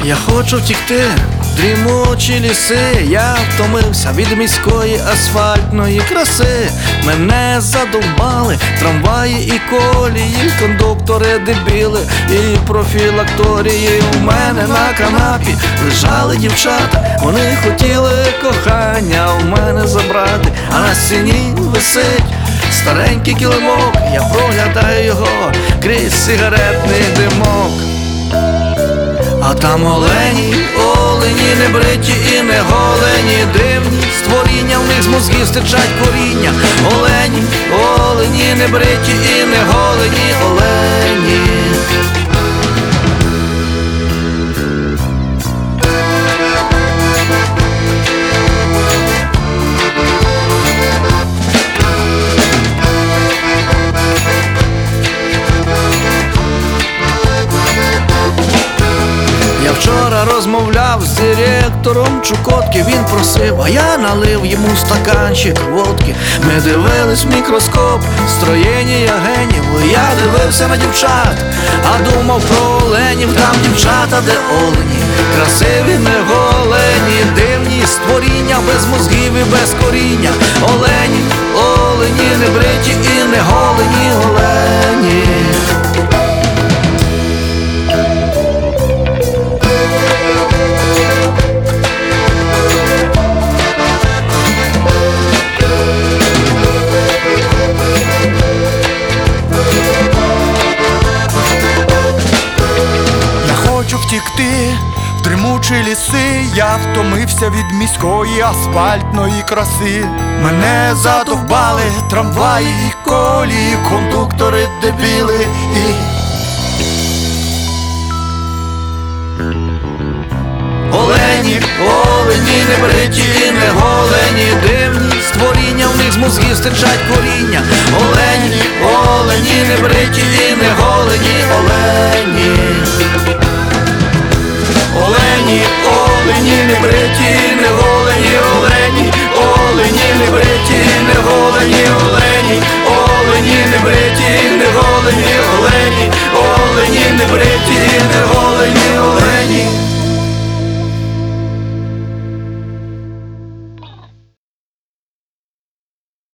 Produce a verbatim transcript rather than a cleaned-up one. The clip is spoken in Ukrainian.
Я хочу втікти, дрімучі ліси. Я втомився від міської асфальтної краси. Мене задовбали трамваї і колії, кондуктори дебіли і профілакторії. У мене на канапі лежали дівчата, вони хотіли кохання у мене забрати. А на стіні висить старенький килимок, я проглядаю його крізь сигаретний димок. А там олені, олені, не бриті і не голені, дивні створіння, в них з мозгів стичать коріння. Олені, олені, не бриті і не голені, олені. Я вчора розмовляв з директором Чукотки. Він просив, а я налив йому стаканчик водки. Ми дивились в мікроскоп строєння генів. Я дивився на дівчат, а думав про оленів. Там дівчата, де олені, красиві, не голені, дивні створіння, без мозгів і без коріння. Олені, олені, не бриті і не голені, олені. Втікти в дрімучі ліси, я втомився від міської асфальтної краси. Мене задовбали трамваї і колії, кондуктори дебіли і... Олені, олені, не бриті і не голені, дивні створіння, в них з мозгів стичать коріння. Олені, олені, не